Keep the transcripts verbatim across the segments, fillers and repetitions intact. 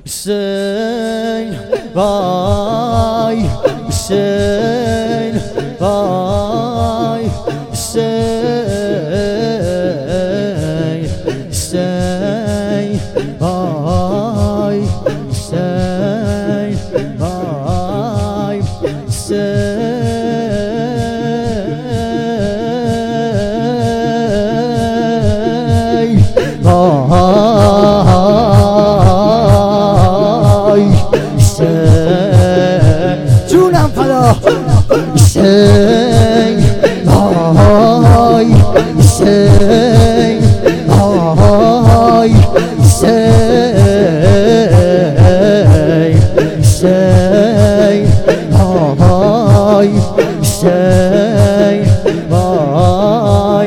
حسین وای حسین وای حسین حسین وای حسین وای حسین وای جونم فدا حسین وای حسین وای حسین حسین وای حسین وای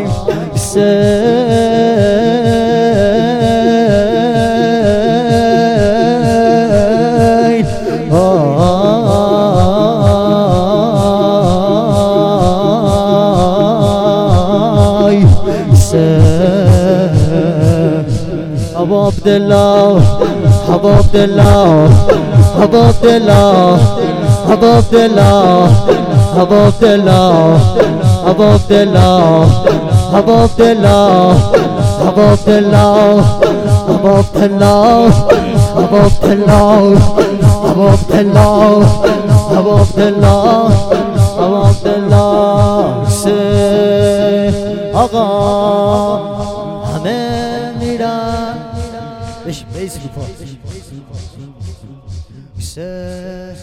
Abu Abdullah, Abu Abdullah, Abu Abdullah, Abu Abdullah, Abu Abdullah, Abu Abdullah, Abu Abdullah, Abu Abdullah, Abu Abdullah, Abu Abdullah, Abu Abdullah, Abu Abdullah, Abu Abdullah, se aga hame mira beş beş kupa se